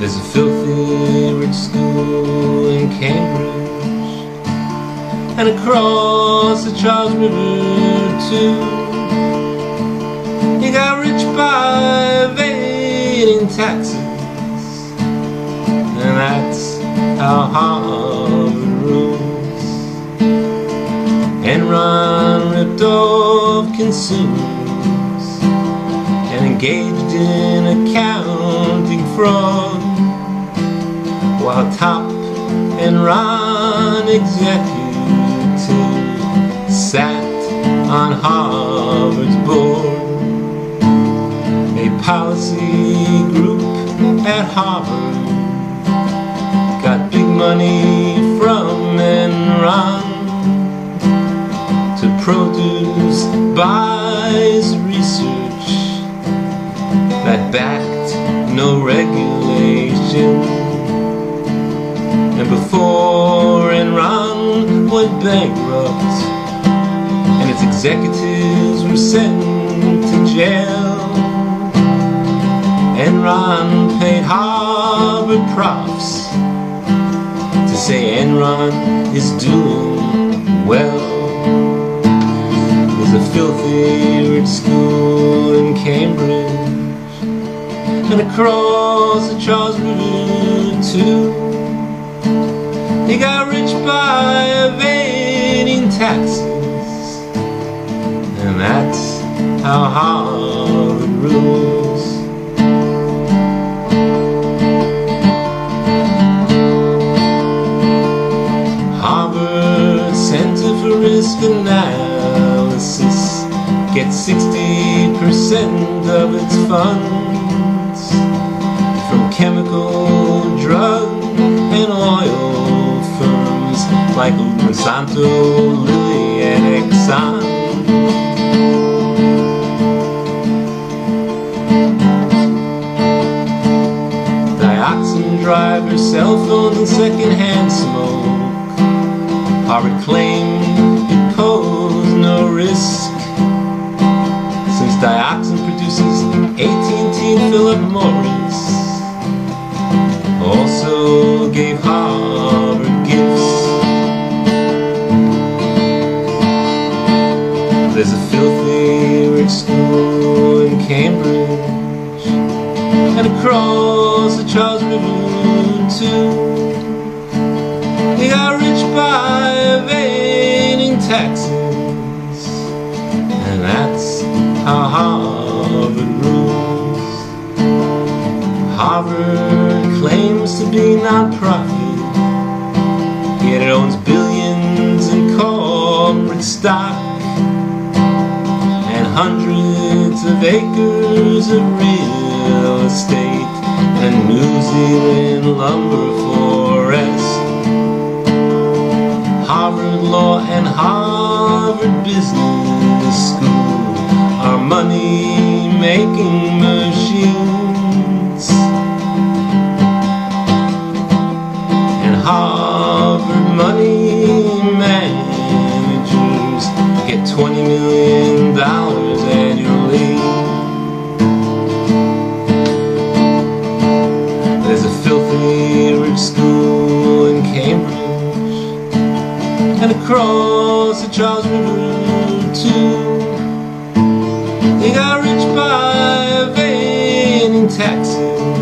There's a filthy rich school in Cambridge, and across the Charles River too. You got rich by evading taxes, and that's how Harvard rules. Enron ripped off consumers and engaged in accounting fraud, while top Enron executives sat on Harvard's board. A policy group at Harvard got big money from Enron to produce biased research that backed no regulation. And before Enron went bankrupt and its executives were sent to jail, Enron paid Harvard profs to say Enron is doing well. There's a filthy rich school in Cambridge, and across the Charles River too. They got rich by evading taxes, and that's how Harvard rules. Harvard Center for Risk Analysis gets 60% of its funds from chemical, drug, and oil firms like Monsanto, Lilly, and Exxon. Dioxin driver, cell phones, and secondhand smoke. Harvard claimed it posed no risk, since dioxin produces AT&T and Philip Morris also gave Harvard gifts. There's a filthy rich school in Cambridge, and across the Charles River too. They got rich by evading taxes, and that's how Harvard rules. Harvard claims to be non-profit, yet it owns billions in corporate stock and hundreds of acres of real estate and New Zealand lumber forest. Harvard Law and Harvard Business School are money-making machines, and Harvard money managers get $20 million annually. There's a filthy rich school in Cambridge, and across the Charles River too. They got rich by evading taxes,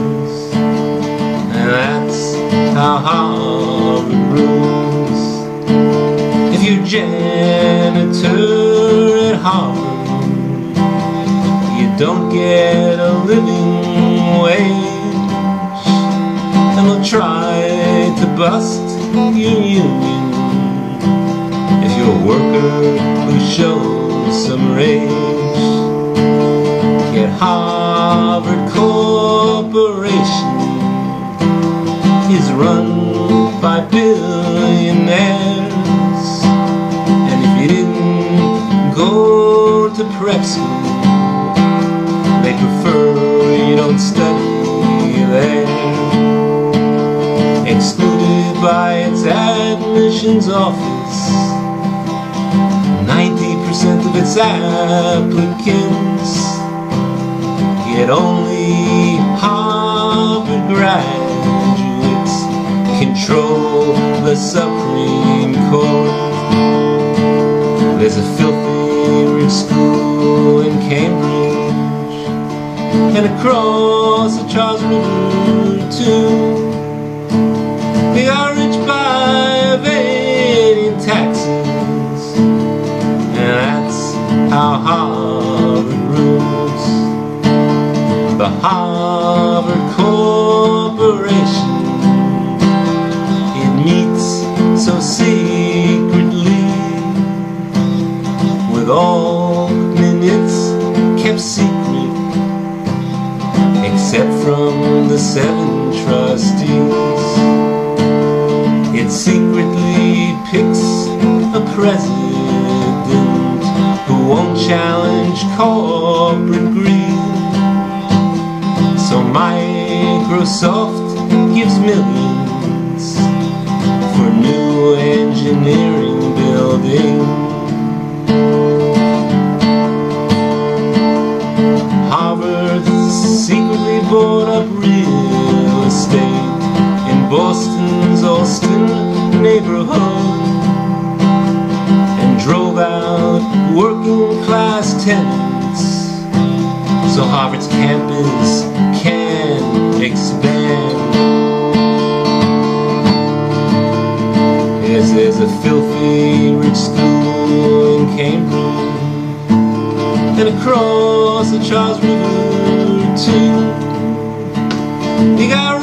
and that's how Harvard rules. If you're a janitor at Harvard, you don't get a living wage, and they'll try to bust your union if you're a worker who shows some rage. Yet Harvard Corporation is run by billionaires, and if you didn't go to prep school, they prefer you don't study there. Excluded by its admissions office, 90% of its applicants, yet only Harvard grads control the Supreme Court. There's a filthy rich school in Cambridge, and across the Charles River too. They are rich by evading taxes, and that's how Harvard rules. The Harvard Corporation, it meets so secretly, with all minutes kept secret, except from the 7 trustees. It secretly picks a president who won't challenge corporate greed. So Microsoft gives millions for new engineering building. Harvard secretly bought up real estate in Boston's Austin neighborhood, and drove out working class tenants, so Harvard's campus can expand. Yes, there's a filthy rich school in Cambridge, and across the Charles River too. You got